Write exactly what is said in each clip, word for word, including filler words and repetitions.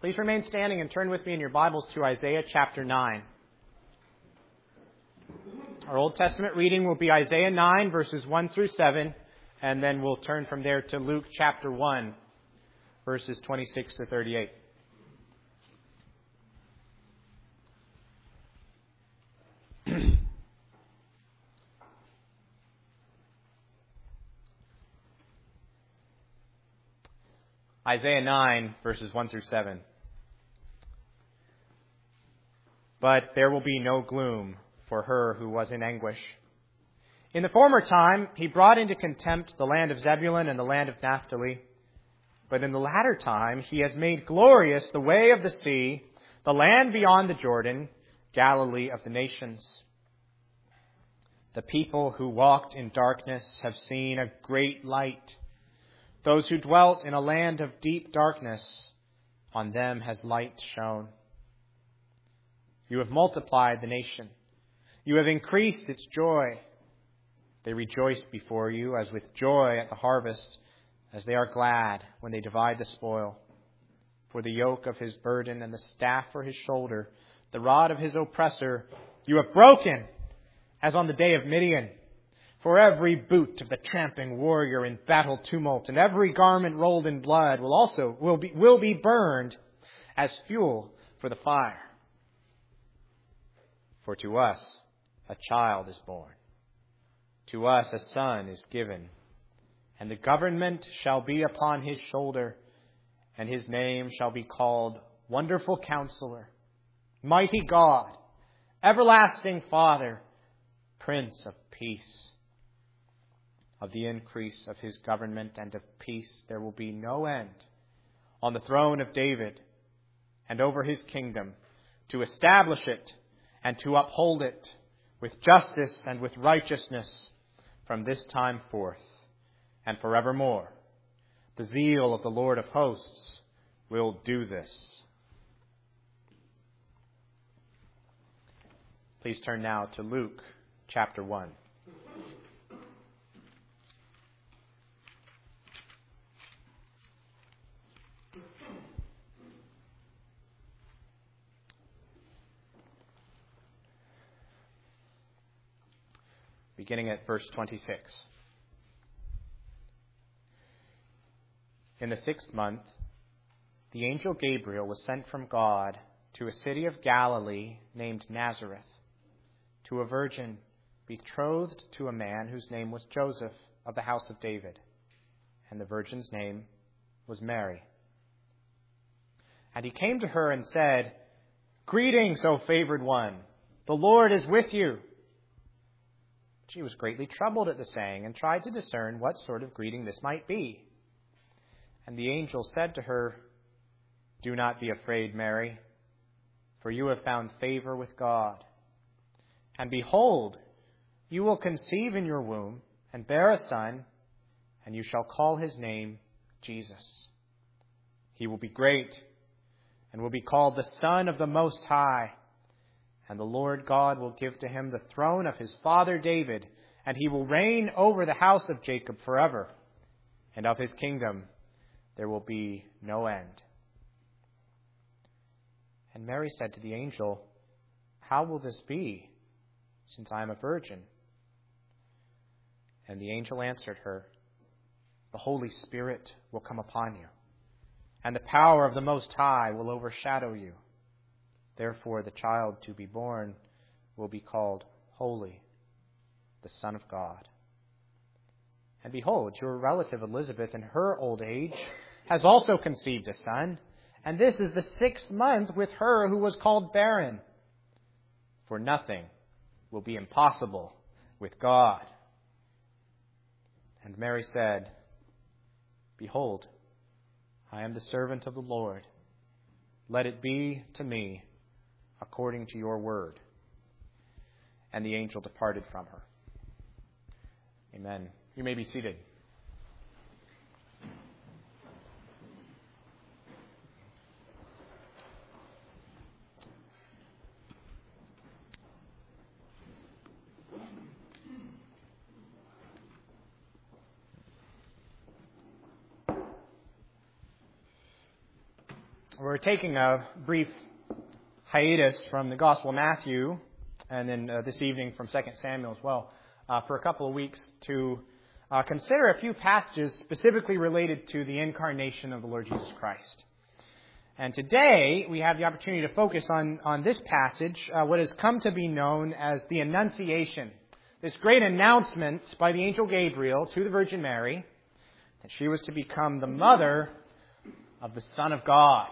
Please remain standing and turn with me in your Bibles to Isaiah chapter nine. Our Old Testament reading will be Isaiah nine, verses one through seven, and then we'll turn from there to Luke chapter one, verses twenty-six to thirty-eight. Isaiah nine, verses one through seven. But there will be no gloom for her who was in anguish. In the former time, he brought into contempt the land of Zebulun and the land of Naphtali. But in the latter time, he has made glorious the way of the sea, the land beyond the Jordan, Galilee of the nations. The people who walked in darkness have seen a great light. Those who dwelt in a land of deep darkness, on them has light shone. You have multiplied the nation. You have increased its joy. They rejoice before you as with joy at the harvest, as they are glad when they divide the spoil. For the yoke of his burden and the staff for his shoulder, the rod of his oppressor, you have broken, as on the day of Midian. For every boot of the tramping warrior in battle tumult and every garment rolled in blood will also will be will be burned as fuel for the fire. For to us a child is born, to us a son is given, and the government shall be upon his shoulder, and his name shall be called Wonderful Counselor, Mighty God, Everlasting Father, Prince of Peace. Of the increase of his government and of peace there will be no end on the throne of David and over his kingdom, to establish it and to uphold it with justice and with righteousness from this time forth and forevermore. The zeal of the Lord of hosts will do this. Please turn now to Luke chapter one. Beginning at verse twenty-six. In the sixth month, the angel Gabriel was sent from God to a city of Galilee named Nazareth, to a virgin betrothed to a man whose name was Joseph of the house of David, and the virgin's name was Mary. And he came to her and said, "Greetings, O favored one, the Lord is with you." She was greatly troubled at the saying and tried to discern what sort of greeting this might be. And the angel said to her, "Do not be afraid, Mary, for you have found favor with God. And behold, you will conceive in your womb and bear a son, and you shall call his name Jesus. He will be great and will be called the Son of the Most High. And the Lord God will give to him the throne of his father David, and he will reign over the house of Jacob forever. And of his kingdom there will be no end." And Mary said to the angel, "How will this be, since I am a virgin?" And the angel answered her, "The Holy Spirit will come upon you, and the power of the Most High will overshadow you. Therefore, the child to be born will be called Holy, the Son of God. And behold, your relative Elizabeth in her old age has also conceived a son, and this is the sixth month with her who was called barren. For nothing will be impossible with God." And Mary said, "Behold, I am the servant of the Lord. Let it be to me according to your word." And the angel departed from her. Amen. You may be seated. We're taking a brief hiatus from the Gospel of Matthew, and then uh, this evening from Second Samuel as well, uh, for a couple of weeks to uh, consider a few passages specifically related to the incarnation of the Lord Jesus Christ. And today we have the opportunity to focus on, on this passage, uh, what has come to be known as the Annunciation. This great announcement by the angel Gabriel to the Virgin Mary that she was to become the mother of the Son of God.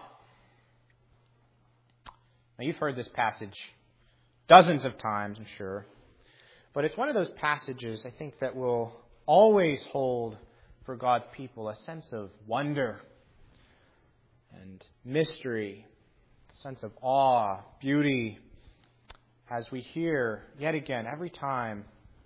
Now, you've heard this passage dozens of times, I'm sure. But it's one of those passages, I think, that will always hold for God's people a sense of wonder and mystery, a sense of awe, beauty, as we hear yet again every time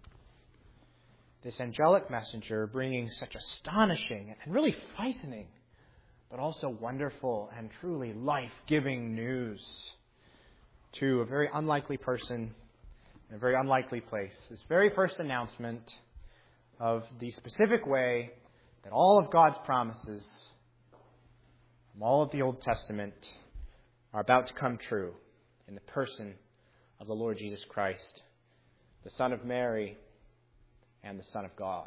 this angelic messenger bringing such astonishing and really frightening, but also wonderful and truly life-giving news to a very unlikely person in a very unlikely place. This very first announcement of the specific way that all of God's promises from all of the Old Testament are about to come true in the person of the Lord Jesus Christ, the Son of Mary and the Son of God.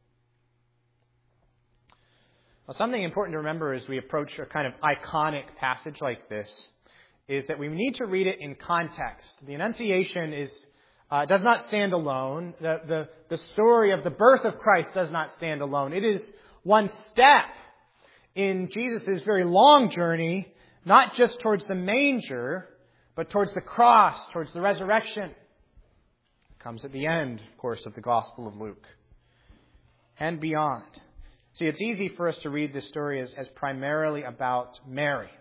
Well, something important to remember as we approach a kind of iconic passage like this is that we need to read it in context. The Annunciation is uh, does not stand alone. The, the, the story of the birth of Christ does not stand alone. It is one step in Jesus' very long journey, not just towards the manger, but towards the cross, towards the resurrection. Comes at the end, of course, of the Gospel of Luke and beyond. See, it's easy for us to read this story as, as primarily about Mary,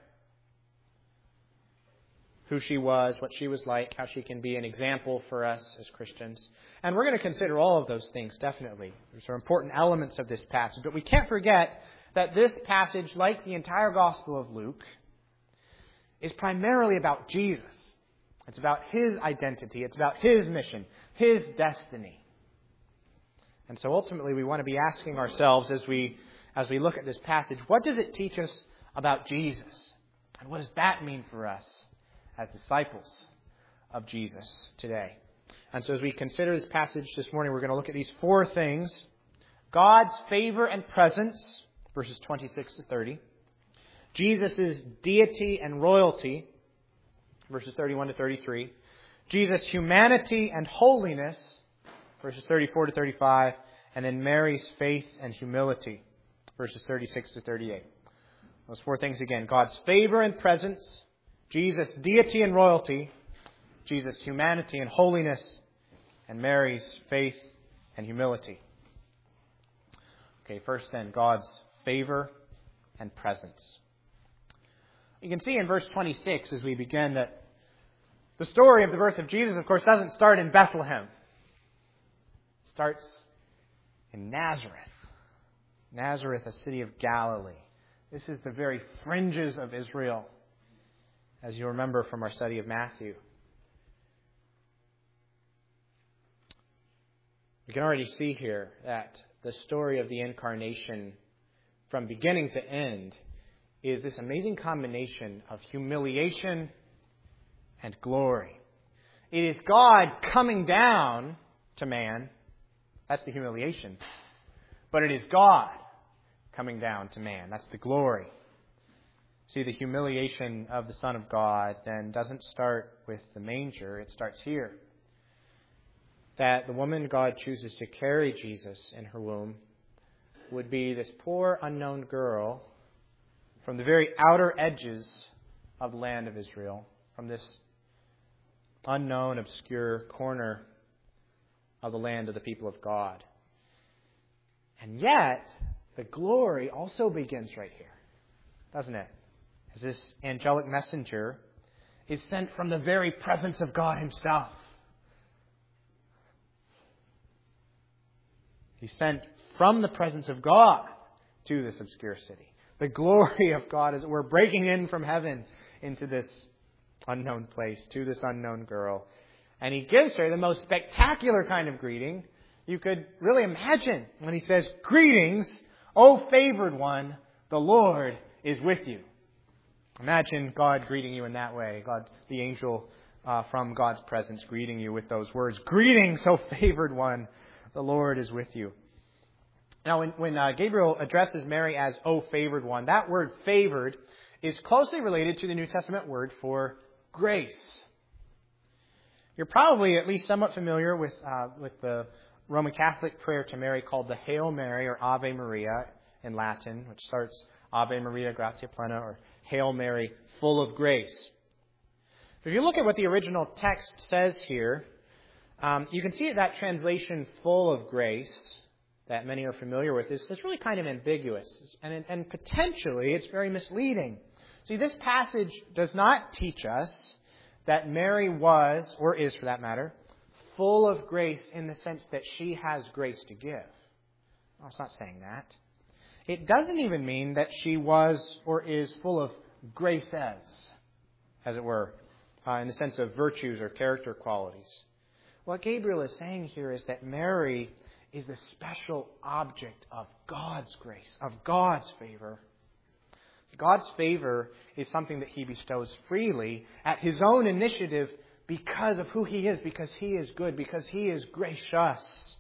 who she was, what she was like, how she can be an example for us as Christians. And we're going to consider all of those things, definitely. These are important elements of this passage. But we can't forget that this passage, like the entire Gospel of Luke, is primarily about Jesus. It's about His identity. It's about His mission, His destiny. And so ultimately we want to be asking ourselves as we as we look at this passage, what does it teach us about Jesus? And what does that mean for us as disciples of Jesus today? And so as we consider this passage this morning, we're going to look at these four things. God's favor and presence, verses twenty-six to thirty. Jesus' deity and royalty, verses thirty-one to thirty-three. Jesus' humanity and holiness, verses thirty-four to thirty-five. And then Mary's faith and humility, verses thirty-six to thirty-eight. Those four things again. God's favor and presence, Jesus' deity and royalty, Jesus' humanity and holiness, and Mary's faith and humility. Okay, first then, God's favor and presence. You can see in verse twenty-six as we begin that the story of the birth of Jesus, of course, doesn't start in Bethlehem. It starts in Nazareth. Nazareth, a city of Galilee. This is the very fringes of Israel, as you remember from our study of Matthew. We can already see here that the story of the incarnation from beginning to end is this amazing combination of humiliation and glory. It is God coming down to man. That's the humiliation. But it is God coming down to man. That's the glory. See, the humiliation of the Son of God then doesn't start with the manger. It starts here. That the woman God chooses to carry Jesus in her womb would be this poor unknown girl from the very outer edges of the land of Israel, from this unknown, obscure corner of the land of the people of God. And yet, the glory also begins right here, doesn't it? As this angelic messenger is sent from the very presence of God Himself. He's sent from the presence of God to this obscure city. The glory of God, as it were, breaking in from heaven into this unknown place, to this unknown girl. And He gives her the most spectacular kind of greeting you could really imagine when He says, "Greetings, O favored one, the Lord is with you." Imagine God greeting you in that way. God, the angel uh, from God's presence greeting you with those words. Greetings, O favored one. The Lord is with you. Now, when, when uh, Gabriel addresses Mary as O favored one, that word favored is closely related to the New Testament word for grace. You're probably at least somewhat familiar with uh, with the Roman Catholic prayer to Mary called the Hail Mary or Ave Maria in Latin, which starts Ave Maria Gratia Plena or Hail Mary full of grace. If you look at what the original text says here, um, you can see that translation full of grace that many are familiar with is, is really kind of ambiguous. And, and potentially it's very misleading. See, this passage does not teach us that Mary was, or is for that matter, full of grace in the sense that she has grace to give. No, it's not saying that. It doesn't even mean that she was or is full of graces, as it were, uh, in the sense of virtues or character qualities. What Gabriel is saying here is that Mary is the special object of God's grace, of God's favor. God's favor is something that He bestows freely at His own initiative because of who He is, because He is good, because He is gracious.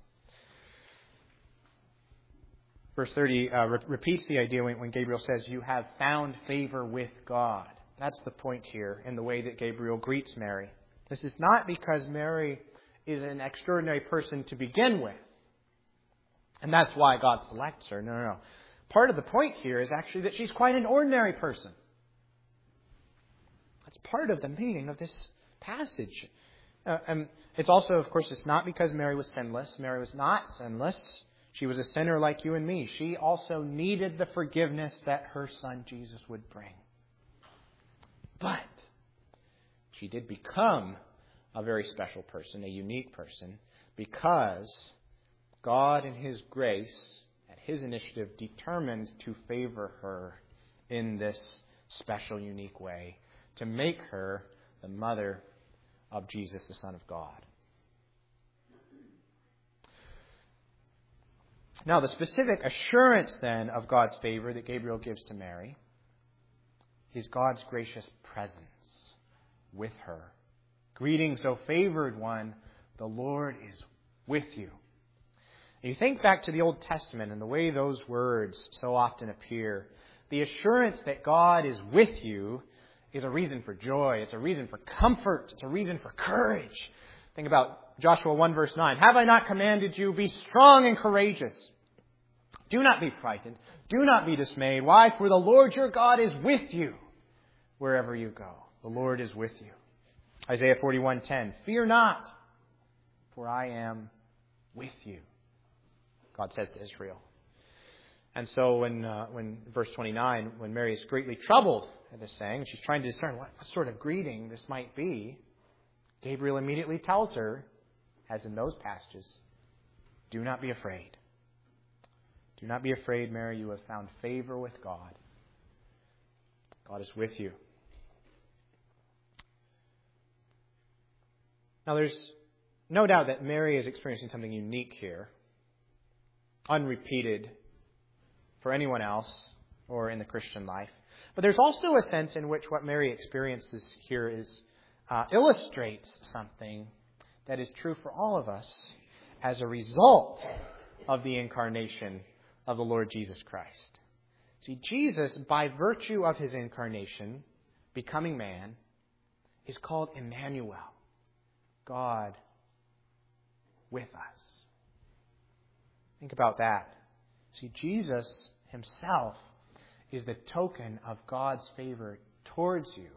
Verse thirty uh, re- repeats the idea when, when Gabriel says, you have found favor with God. That's the point here in the way that Gabriel greets Mary. This is not because Mary is an extraordinary person to begin with. And that's why God selects her. No, no, no. Part of the point here is actually that she's quite an ordinary person. That's part of the meaning of this passage. Uh, and it's also, of course, it's not because Mary was sinless. Mary was not sinless. She was a sinner like you and me. She also needed the forgiveness that her son Jesus would bring. But she did become a very special person, a unique person, because God in His grace, at His initiative, determined to favor her in this special, unique way, to make her the mother of Jesus, the Son of God. Now, the specific assurance then of God's favor that Gabriel gives to Mary is God's gracious presence with her. Greetings, O favored one, the Lord is with you. You think back to the Old Testament and the way those words so often appear. The assurance that God is with you is a reason for joy. It's a reason for comfort. It's a reason for courage. Think about Joshua one verse nine. Have I not commanded you? Be strong and courageous. Do not be frightened. Do not be dismayed. Why? For the Lord your God is with you wherever you go. The Lord is with you. Isaiah forty-one ten. Fear not, for I am with you, God says to Israel. And so when, uh, when verse twenty-nine, when Mary is greatly troubled at this saying, she's trying to discern what sort of greeting this might be, Gabriel immediately tells her, as in those passages, do not be afraid. Do not be afraid, Mary. You have found favor with God. God is with you. Now, there's no doubt that Mary is experiencing something unique here, unrepeated for anyone else or in the Christian life. But there's also a sense in which what Mary experiences here is uh, illustrates something that is true for all of us as a result of the incarnation of the Lord Jesus Christ. See, Jesus, by virtue of His incarnation, becoming man, is called Emmanuel, God with us. Think about that. See, Jesus Himself is the token of God's favor towards you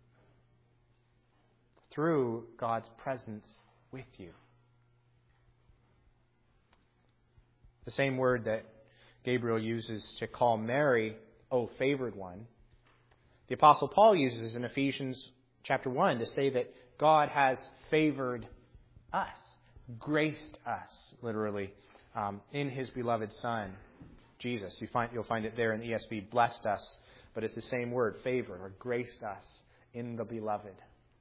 through God's presence with you. The same word that Gabriel uses to call Mary, O favored one, the Apostle Paul uses in Ephesians chapter one to say that God has favored us, graced us, literally, um, in His beloved Son, Jesus. You find, you'll find it there in the E S V, blessed us, but it's the same word, favored, or graced us in the beloved.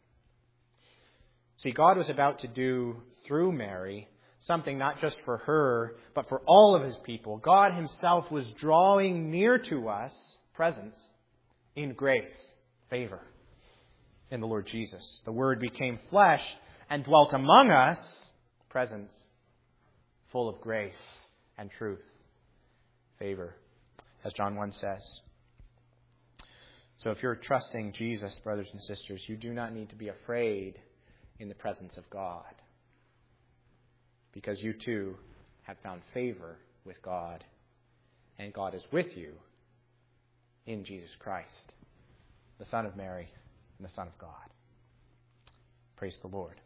See, God was about to do through Mary something not just for her, but for all of His people. God Himself was drawing near to us, presence, in grace. favor in the Lord Jesus. The Word became flesh and dwelt among us, presence full of grace and truth. Favor, as John one says. So if you're trusting Jesus, brothers and sisters, you do not need to be afraid in the presence of God, because you too have found favor with God, and God is with you in Jesus Christ, the Son of Mary and the Son of God. Praise the Lord.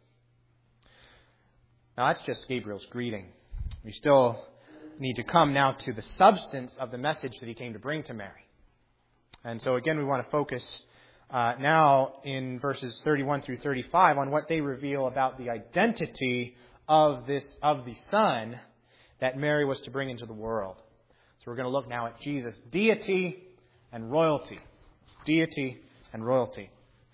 Now that's just Gabriel's greeting. We still need to come now to the substance of the message that he came to bring to Mary. And so again, we want to focus uh, now in verses thirty-one through thirty-five on what they reveal about the identity of this of the Son that Mary was to bring into the world. So we're going to look now at Jesus' deity and royalty. Deity and royalty.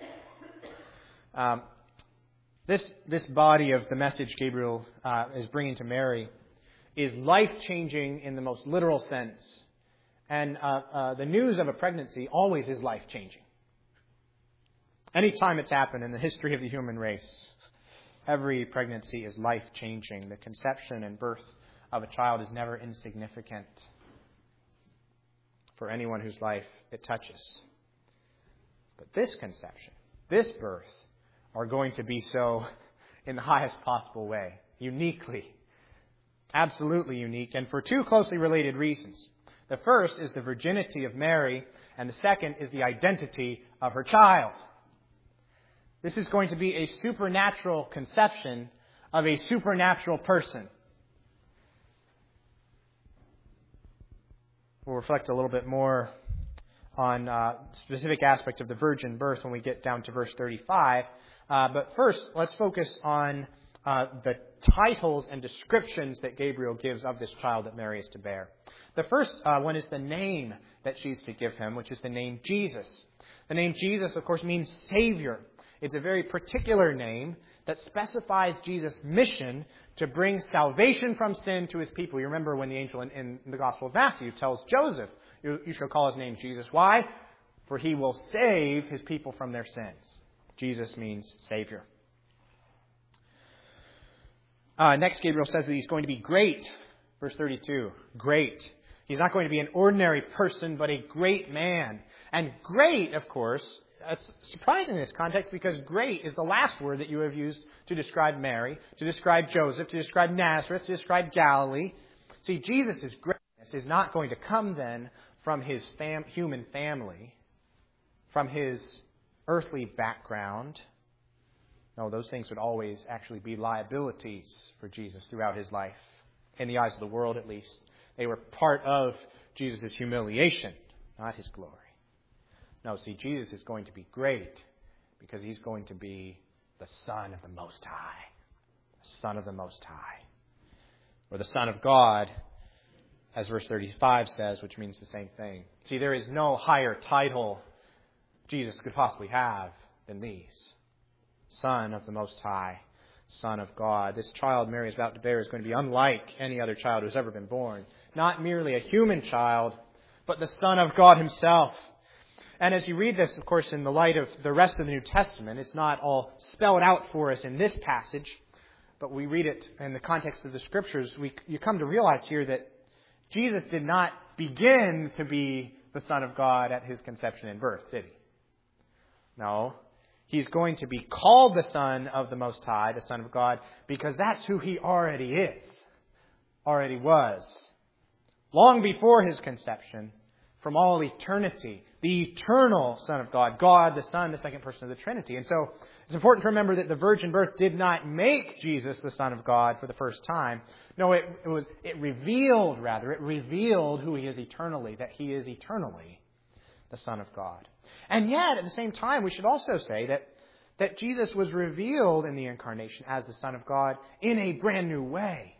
Um, this this body of the message Gabriel uh, is bringing to Mary is life-changing in the most literal sense. And uh, uh, the news of a pregnancy always is life-changing. Any time it's happened in the history of the human race, every pregnancy is life-changing. The conception and birth of a child is never insignificant for anyone whose life it touches. But this conception, this birth, are going to be so in the highest possible way, uniquely, absolutely unique, and for two closely related reasons. The first is the virginity of Mary, and the second is the identity of her child. This is going to be a supernatural conception of a supernatural person. We'll reflect a little bit more on a specific aspect of the virgin birth when we get down to verse thirty-five. Uh, but first, let's focus on uh, the titles and descriptions that Gabriel gives of this child that Mary is to bear. The first uh, one is the name that she's to give him, which is the name Jesus. The name Jesus, of course, means Savior. It's a very particular name that specifies Jesus' mission to bring salvation from sin to his people. You remember when the angel in, in the Gospel of Matthew tells Joseph, you, you shall call his name Jesus. Why? For he will save his people from their sins. Jesus means Savior. Uh, next, Gabriel says that he's going to be great. Verse thirty-two, great. He's not going to be an ordinary person, but a great man. And great, of course, it's surprising in this context because great is the last word that you have used to describe Mary, to describe Joseph, to describe Nazareth, to describe Galilee. See, Jesus' greatness is not going to come then from his fam- human family, from his earthly background. No, those things would always actually be liabilities for Jesus throughout his life. In the eyes of the world, at least. They were part of Jesus' humiliation, not his glory. No, see, Jesus is going to be great because he's going to be the Son of the Most High. The Son of the Most High. Or the Son of God, as verse thirty-five says, which means the same thing. See, there is no higher title Jesus could possibly have than these. Son of the Most High. Son of God. This child Mary is about to bear is going to be unlike any other child who's ever been born. Not merely a human child, but the Son of God himself. And as you read this, of course, in the light of the rest of the New Testament, it's not all spelled out for us in this passage, but we read it in the context of the Scriptures. We, you come to realize here that Jesus did not begin to be the Son of God at his conception and birth, did he? No. He's going to be called the Son of the Most High, the Son of God, because that's who he already is, already was. Long before his conception, from all eternity, the eternal Son of God, God the Son, the second person of the Trinity. And so it's important to remember that the virgin birth did not make Jesus the Son of God for the first time. No, it, it was it revealed, rather, it revealed who he is eternally, that he is eternally the Son of God. And yet, at the same time, we should also say that, that Jesus was revealed in the incarnation as the Son of God in a brand new way.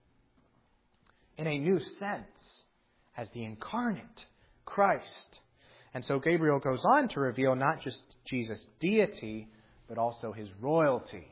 In a new sense, as the incarnate Christ. And so Gabriel goes on to reveal not just Jesus' deity, but also his royalty.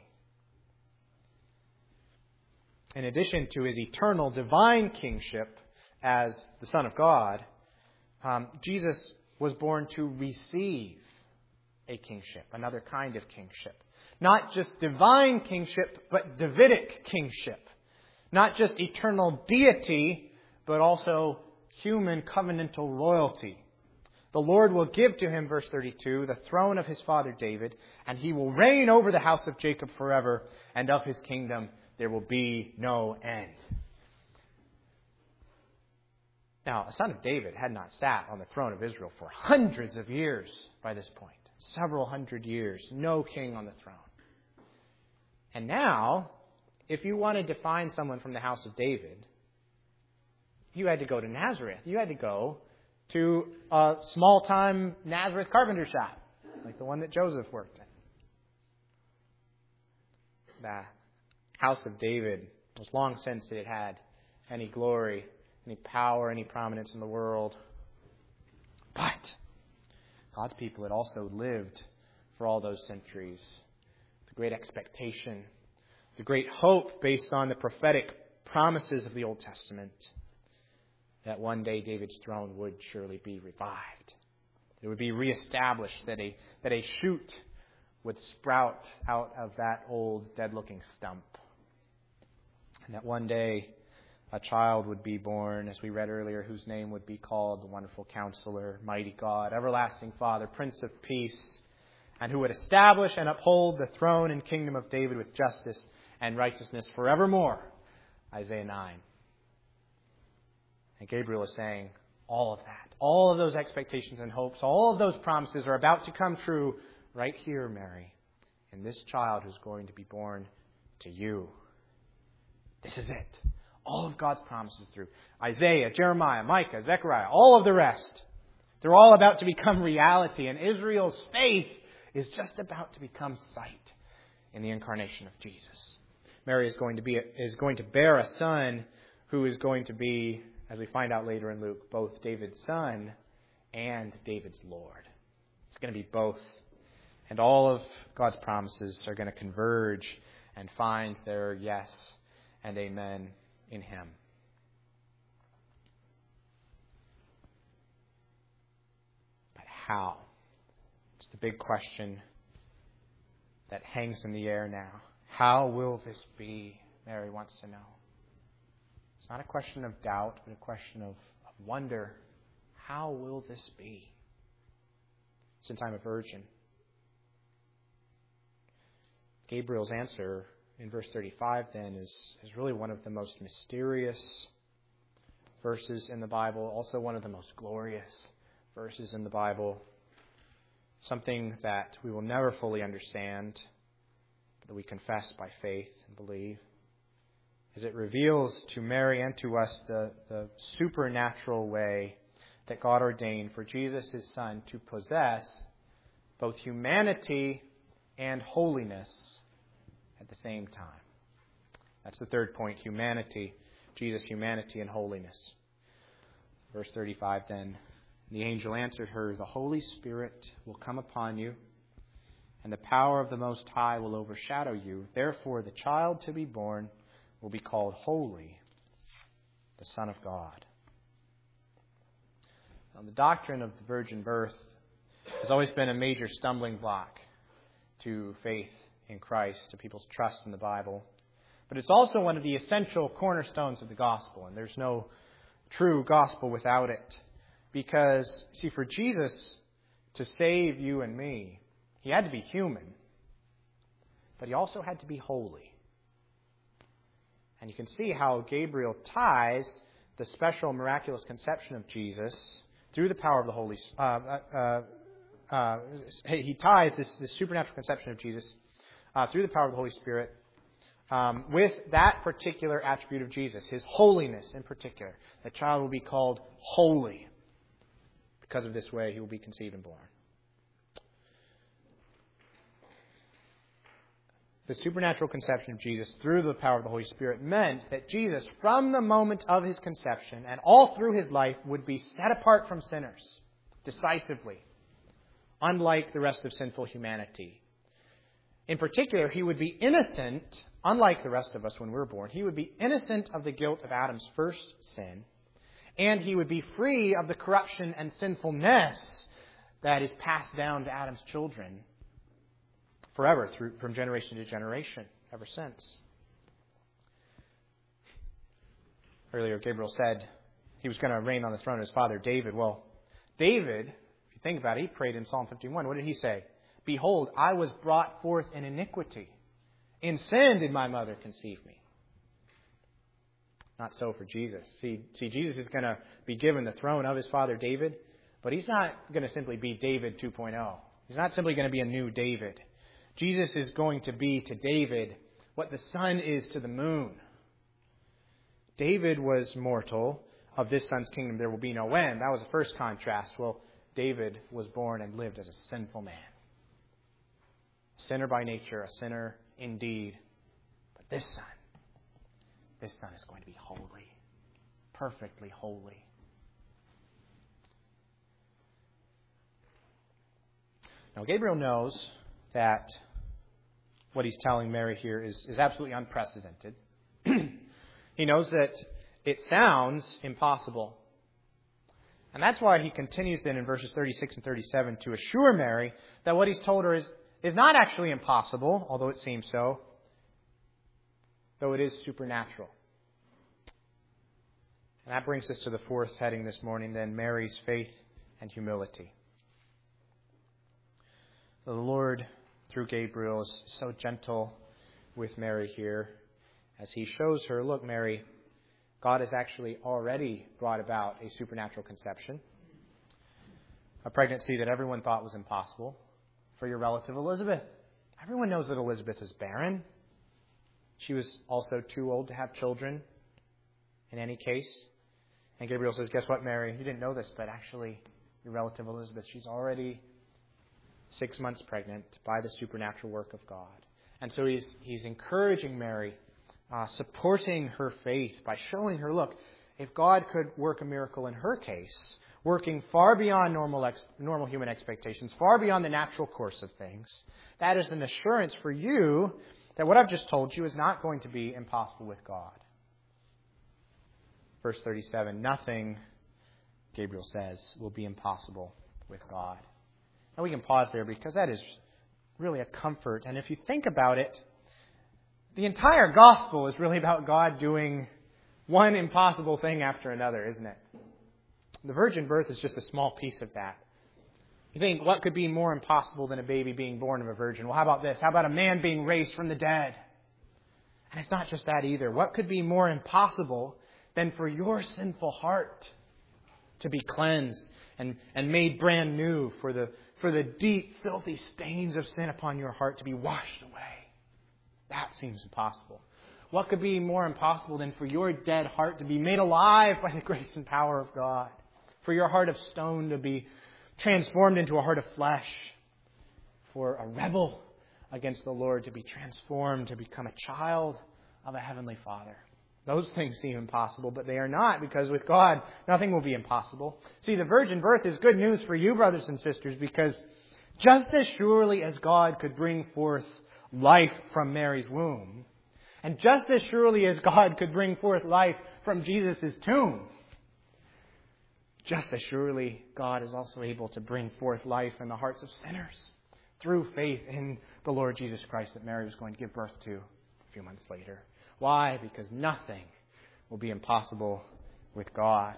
In addition to his eternal divine kingship as the Son of God, um, Jesus was born to receive a kingship, another kind of kingship. Not just divine kingship, but Davidic kingship. Not just eternal deity, but also human covenantal royalty. The Lord will give to him, verse thirty-two, the throne of his father David, and he will reign over the house of Jacob forever, and of his kingdom there will be no end. Now, a son of David had not sat on the throne of Israel for hundreds of years by this point. Several hundred years. No king on the throne. And now, if you wanted to find someone from the house of David, you had to go to Nazareth. You had to go to a small-time Nazareth carpenter shop, like the one that Joseph worked in. The house of David was long since it had any glory, any power, any prominence in the world. But God's people had also lived for all those centuries. The great expectation, the great hope based on the prophetic promises of the Old Testament that one day David's throne would surely be revived. It would be reestablished, that a, that a shoot would sprout out of that old dead-looking stump. And that one day a child would be born, as we read earlier, whose name would be called the Wonderful Counselor, Mighty God, Everlasting Father, Prince of Peace, and who would establish and uphold the throne and kingdom of David with justice and righteousness forevermore. Isaiah nine. And Gabriel is saying all of that, all of those expectations and hopes, all of those promises are about to come true right here, Mary, in this child who's going to be born to you. This is it. All of God's promises through Isaiah, Jeremiah, Micah, Zechariah, all of the rest. They're all about to become reality. And Israel's faith is just about to become sight in the incarnation of Jesus. Mary is going to be is going to bear a son who is going to be, as we find out later in Luke, both David's son and David's Lord. It's going to be both. And all of God's promises are going to converge and find their yes and amen in Him. But how? It's the big question that hangs in the air now. How will this be? Mary wants to know. It's not a question of doubt, but a question of, of wonder. How will this be? Since I'm a virgin. Gabriel's answer in verse thirty-five then is, is really one of the most mysterious verses in the Bible, also one of the most glorious verses in the Bible. Something that we will never fully understand, but that we confess by faith and believe, as it reveals to Mary and to us the, the supernatural way that God ordained for Jesus, His Son, to possess both humanity and holiness at the same time. That's the third point, humanity. Jesus' humanity and holiness. Verse thirty-five then. The angel answered her, "The Holy Spirit will come upon you, and the power of the Most High will overshadow you. Therefore, the child to be born will be called Holy, the Son of God." Now, the doctrine of the virgin birth has always been a major stumbling block to faith in Christ, to people's trust in the Bible. But it's also one of the essential cornerstones of the gospel, and there's no true gospel without it. Because, see, for Jesus to save you and me, He had to be human, but He also had to be holy. And you can see how Gabriel ties the special miraculous conception of Jesus through the power of the Holy Spirit. Uh, uh, uh, he ties this, this supernatural conception of Jesus uh, through the power of the Holy Spirit um, with that particular attribute of Jesus, His holiness in particular. The child will be called holy. Because of this way, He will be conceived and born. The supernatural conception of Jesus through the power of the Holy Spirit meant that Jesus, from the moment of His conception and all through His life, would be set apart from sinners decisively, unlike the rest of sinful humanity. In particular, He would be innocent, unlike the rest of us when we're born. He would be innocent of the guilt of Adam's first sin, and He would be free of the corruption and sinfulness that is passed down to Adam's children forever, through from generation to generation, ever since. Earlier, Gabriel said he was going to reign on the throne of his father David. Well, David, if you think about it, he prayed in Psalm fifty-one. What did he say? Behold, I was brought forth in iniquity. In sin did my mother conceive me. Not so for Jesus. See, see, Jesus is going to be given the throne of his father David, but he's not going to simply be David two point oh. He's not simply going to be a new David. Jesus is going to be to David what the sun is to the moon. David was mortal. Of this son's kingdom there will be no end. That was the first contrast. Well, David was born and lived as a sinful man. A sinner by nature, a sinner indeed. But this son, this son is going to be holy. Perfectly holy. Now, Gabriel knows that what he's telling Mary here is, is absolutely unprecedented. He knows that it sounds impossible. And that's why he continues then in verses thirty-six and thirty-seven to assure Mary that what he's told her is, is not actually impossible, although it seems so, though it is supernatural. And that brings us to the fourth heading this morning then, Mary's faith and humility. The Lord, through Gabriel, is so gentle with Mary here as he shows her, look, Mary, God has actually already brought about a supernatural conception. A pregnancy that everyone thought was impossible for your relative Elizabeth. Everyone knows that Elizabeth is barren. She was also too old to have children in any case. And Gabriel says, guess what, Mary? You didn't know this, but actually your relative Elizabeth, she's already six months pregnant by the supernatural work of God. And so he's, he's encouraging Mary, Uh, supporting her faith by showing her, look, if God could work a miracle in her case, working far beyond normal ex- normal human expectations, far beyond the natural course of things, that is an assurance for you that what I've just told you is not going to be impossible with God. Verse thirty-seven, nothing, Gabriel says, will be impossible with God. Now we can pause there because that is really a comfort. And if you think about it, the entire gospel is really about God doing one impossible thing after another, isn't it? The virgin birth is just a small piece of that. You think, what could be more impossible than a baby being born of a virgin? Well, how about this? How about a man being raised from the dead? And it's not just that either. What could be more impossible than for your sinful heart to be cleansed and, and made brand new, for the, for the deep, filthy stains of sin upon your heart to be washed away? That seems impossible. What could be more impossible than for your dead heart to be made alive by the grace and power of God? For your heart of stone to be transformed into a heart of flesh? For a rebel against the Lord to be transformed to become a child of a heavenly Father? Those things seem impossible, but they are not, because with God, nothing will be impossible. See, the virgin birth is good news for you, brothers and sisters, because just as surely as God could bring forth life from Mary's womb, and just as surely as God could bring forth life from Jesus' tomb, just as surely God is also able to bring forth life in the hearts of sinners through faith in the Lord Jesus Christ that Mary was going to give birth to a few months later. Why? Because nothing will be impossible with God.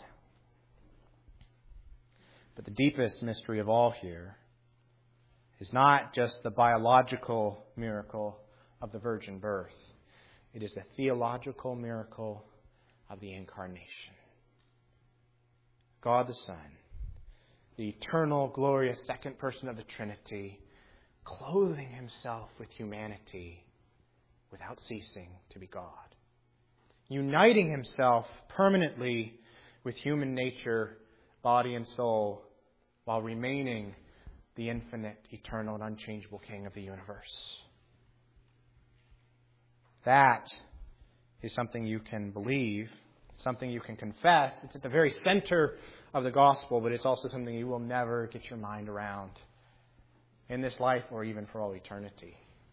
But the deepest mystery of all here is not just the biological miracle of the virgin birth. It is the theological miracle of the incarnation. God the Son, the eternal, glorious second person of the Trinity, clothing himself with humanity without ceasing to be God. Uniting himself permanently with human nature, body and soul, while remaining the infinite, eternal, and unchangeable King of the universe. That is something you can believe, something you can confess. It's at the very center of the gospel, but it's also something you will never get your mind around in this life or even for all eternity.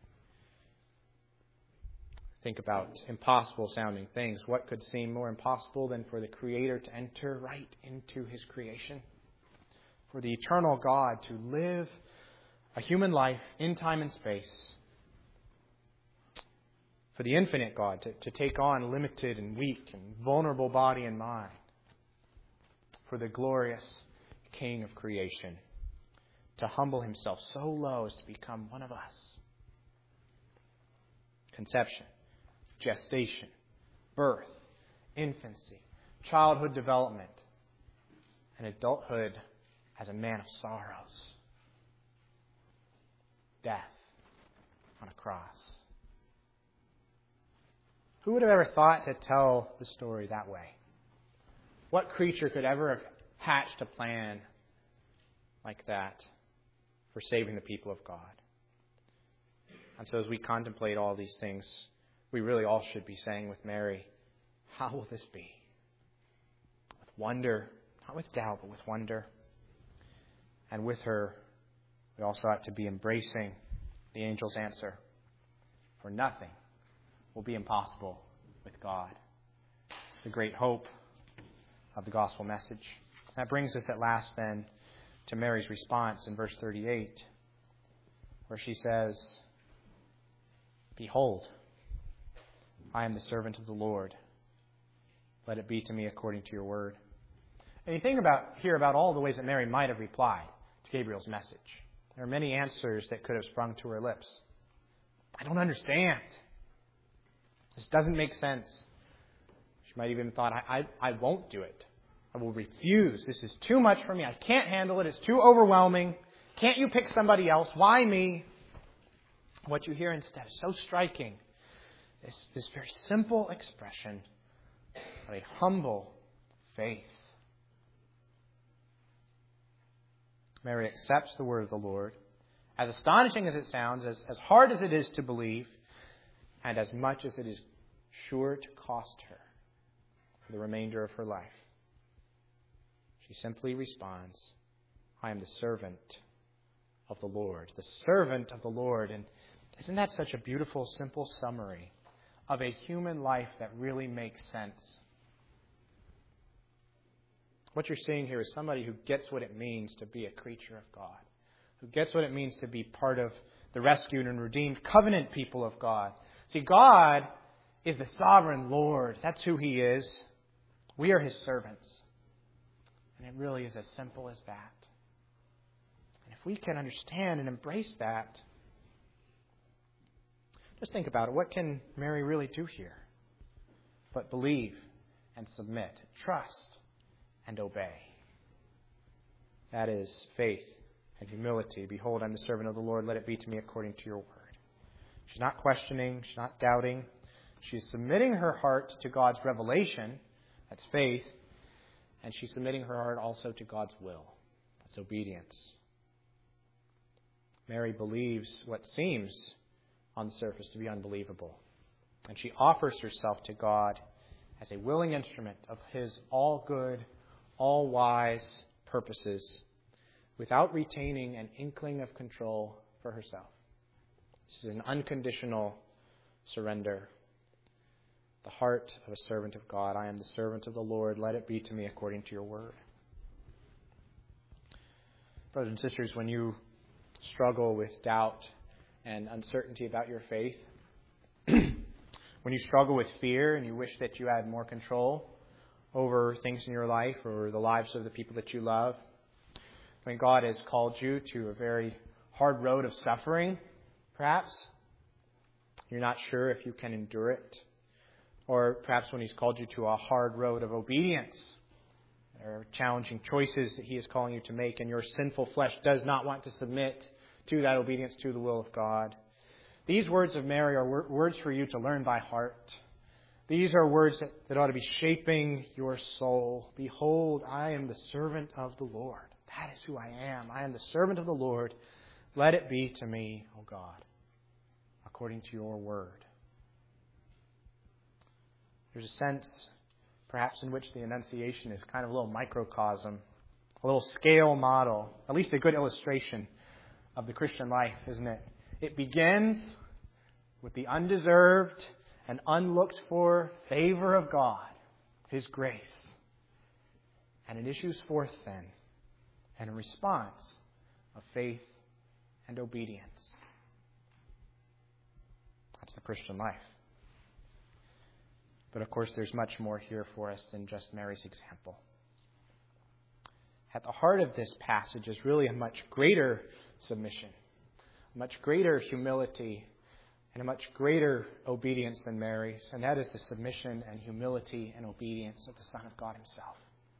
Think about impossible sounding things. What could seem more impossible than for the Creator to enter right into His creation? for the eternal God to live a human life in time and space, for the infinite God to, to take on limited and weak and vulnerable body and mind, for the glorious King of creation to humble himself so low as to become one of us. Conception, gestation, birth, infancy, childhood development, and adulthood as a man of sorrows. Death on a cross. Who would have ever thought to tell the story that way? What creature could ever have hatched a plan like that for saving the people of God? And so as we contemplate all these things, we really all should be saying with Mary, how will this be? With wonder, not with doubt, but with wonder. And with her, we also ought to be embracing the angel's answer. For nothing will be impossible with God. It's the great hope of the gospel message. That brings us at last then to Mary's response in verse thirty-eight, where she says, Behold, I am the servant of the Lord. Let it be to me according to your word. And you think about here about all the ways that Mary might have replied to Gabriel's message. There are many answers that could have sprung to her lips. I don't understand. This doesn't make sense. She might even have thought, I, I, I won't do it. I will refuse. This is too much for me. I can't handle it. It's too overwhelming. Can't you pick somebody else? Why me? What you hear instead is so striking. This, this very simple expression of a humble faith. Mary accepts the word of the Lord, as astonishing as it sounds, as, as hard as it is to believe, and as much as it is sure to cost her for the remainder of her life. She simply responds, I am the servant of the Lord. The servant of the Lord. And isn't that such a beautiful, simple summary of a human life that really makes sense? What you're seeing here is somebody who gets what it means to be a creature of God, who gets what it means to be part of the rescued and redeemed covenant people of God. See, God is the sovereign Lord. That's who He is. We are His servants. And it really is as simple as that. And if we can understand and embrace that, just think about it. What can Mary really do here? But believe and submit, trust and obey. That is faith and humility. Behold, I'm the servant of the Lord. Let it be to me according to your word. She's not questioning. She's not doubting. She's submitting her heart to God's revelation. That's faith. And she's submitting her heart also to God's will. That's obedience. Mary believes what seems on the surface to be unbelievable. And she offers herself to God as a willing instrument of His all-good, all-wise purposes without retaining an inkling of control for herself. This is an unconditional surrender. The heart of a servant of God. I am the servant of the Lord. Let it be to me according to your word. Brothers and sisters, when you struggle with doubt and uncertainty about your faith, when you struggle with fear and you wish that you had more control over things in your life or the lives of the people that you love, when God has called you to a very hard road of suffering, perhaps, you're not sure if you can endure it. Or perhaps when He's called you to a hard road of obedience. There are challenging choices that He is calling you to make, and your sinful flesh does not want to submit to that obedience to the will of God. These words of Mary are words for you to learn by heart. These are words that, that ought to be shaping your soul. Behold, I am the servant of the Lord. That is who I am. I am the servant of the Lord. Let it be to me, O God, according to your word. There's a sense, perhaps, in which the Annunciation is kind of a little microcosm, a little scale model, at least a good illustration of the Christian life, isn't it? It begins with the undeserved and unlooked for favor of God, His grace. And it issues forth then and a response of faith and obedience. That's the Christian life. But of course, there's much more here for us than just Mary's example. At the heart of this passage is really a much greater submission, a much greater humility, and a much greater obedience than Mary's, and that is the submission and humility and obedience of the Son of God himself.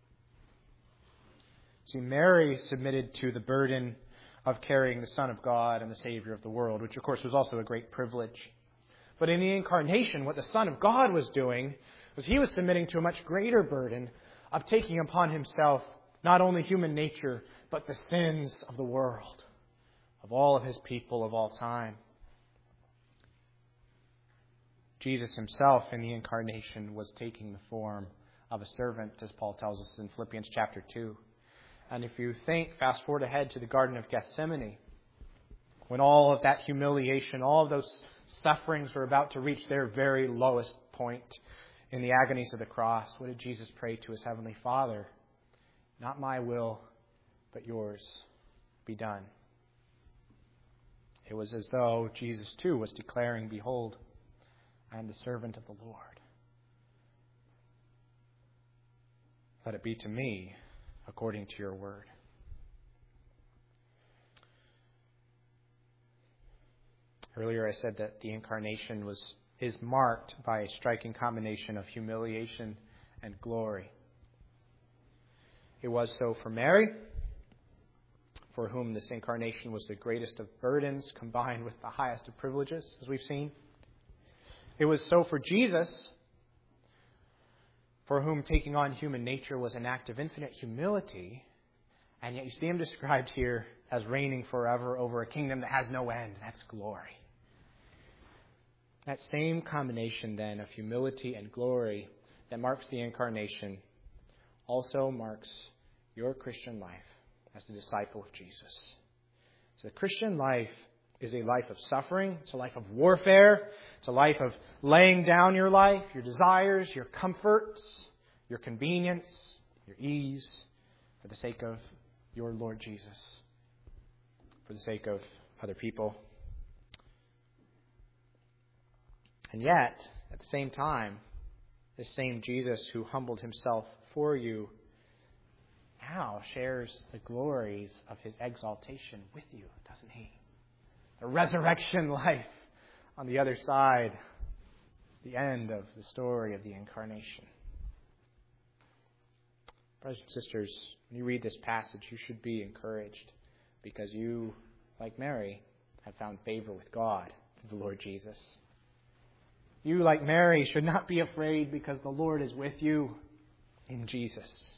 See, Mary submitted to the burden of carrying the Son of God and the Savior of the world, which of course was also a great privilege. But in the incarnation, what the Son of God was doing was he was submitting to a much greater burden of taking upon himself not only human nature, but the sins of the world, of all of his people of all time. Jesus himself in the incarnation was taking the form of a servant, as Paul tells us in Philippians chapter two. And if you think, fast forward ahead to the Garden of Gethsemane, when all of that humiliation, all of those sufferings were about to reach their very lowest point in the agonies of the cross, what did Jesus pray to his heavenly Father? Not my will, but yours be done. It was as though Jesus too was declaring, behold, I am the servant of the Lord. Let it be to me according to your word. Earlier I said that the incarnation was is marked by a striking combination of humiliation and glory. It was so for Mary, for whom this incarnation was the greatest of burdens combined with the highest of privileges, as we've seen. It was so for Jesus, for whom taking on human nature was an act of infinite humility, and yet you see him described here as reigning forever over a kingdom that has no end. That's glory. That same combination then of humility and glory that marks the incarnation also marks your Christian life as the disciple of Jesus. So the Christian life is a life of suffering. It's a life of warfare. It's a life of laying down your life, your desires, your comforts, your convenience, your ease, for the sake of your Lord Jesus, for the sake of other people. And yet, at the same time, this same Jesus who humbled himself for you now shares the glories of his exaltation with you, doesn't he? The resurrection life on the other side, the end of the story of the incarnation. Brothers and sisters, when you read this passage, you should be encouraged because you, like Mary, have found favor with God through the Lord Jesus. You, like Mary, should not be afraid because the Lord is with you in Jesus.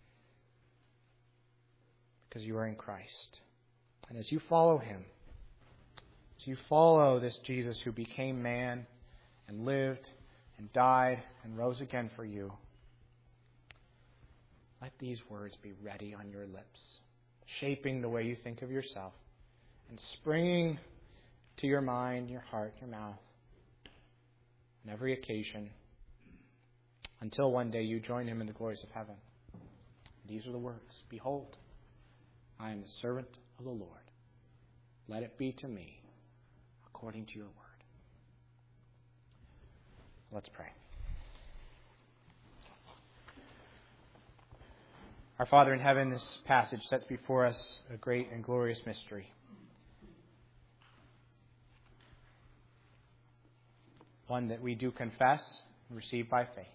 Because you are in Christ. And as you follow him, as you follow this Jesus who became man and lived and died and rose again for you, let these words be ready on your lips, shaping the way you think of yourself and springing to your mind, your heart, your mouth on every occasion until one day you join him in the glories of heaven. These are the words. Behold, I am the servant of the Lord. Let it be to me according to your word. Let's pray. Our Father in heaven, this passage sets before us a great and glorious mystery. One that we do confess and receive by faith.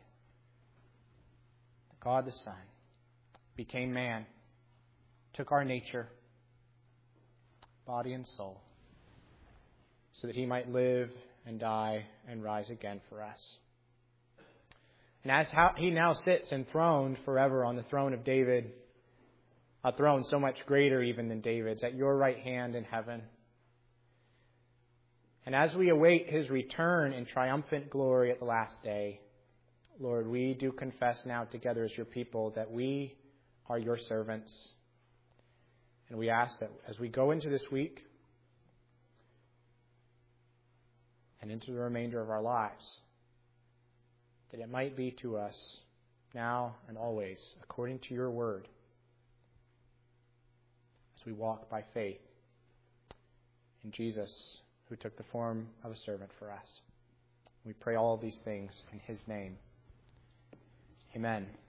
That God the Son became man, took our nature, body and soul, so that he might live and die and rise again for us. And as how he now sits enthroned forever on the throne of David, a throne so much greater even than David's, at your right hand in heaven. And as we await his return in triumphant glory at the last day, Lord, we do confess now together as your people that we are your servants. And we ask that as we go into this week and into the remainder of our lives, that it might be to us now and always according to your word. as we walk by faith in Jesus, who took the form of a servant for us. We pray all of these things in his name. Amen.